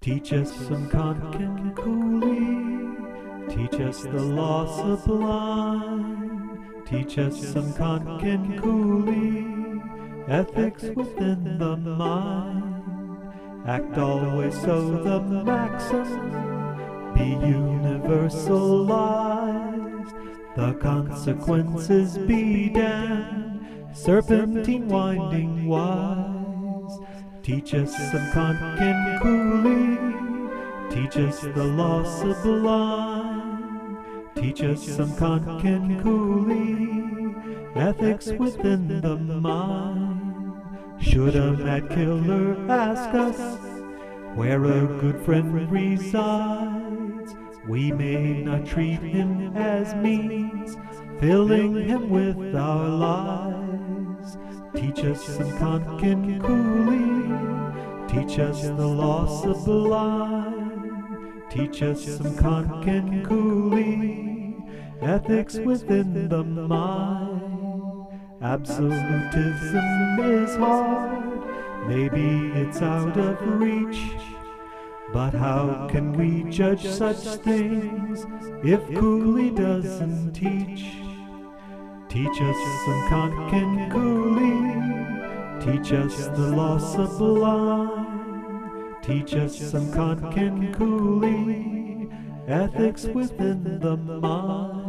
Teach us some Kanken Cooley, teach us the law sublime. Teach us some Kanken Cooley, ethics within the mind. Act always so the maxim be universalized. The consequences be damned, serpentine winding wise. Teach us some Kanken Cooley, teach us the law sublime. Teach us some Kanken Cooley, ethics within the mind. Should a mad killer ask us where a good friend resides, we may not treat him as means, filling him with our lies. Teach us some Kanken Cooley, teach us the law sublime. Teach us some Kanken Cooley, ethics within the mind. Absolutism is hard, maybe it's out of reach, but how can we judge such things if Cooley doesn't teach? Teach us some Kanken Cooley, teach us the law sublime. Teach us some Kanken Cooley, ethics within the mind.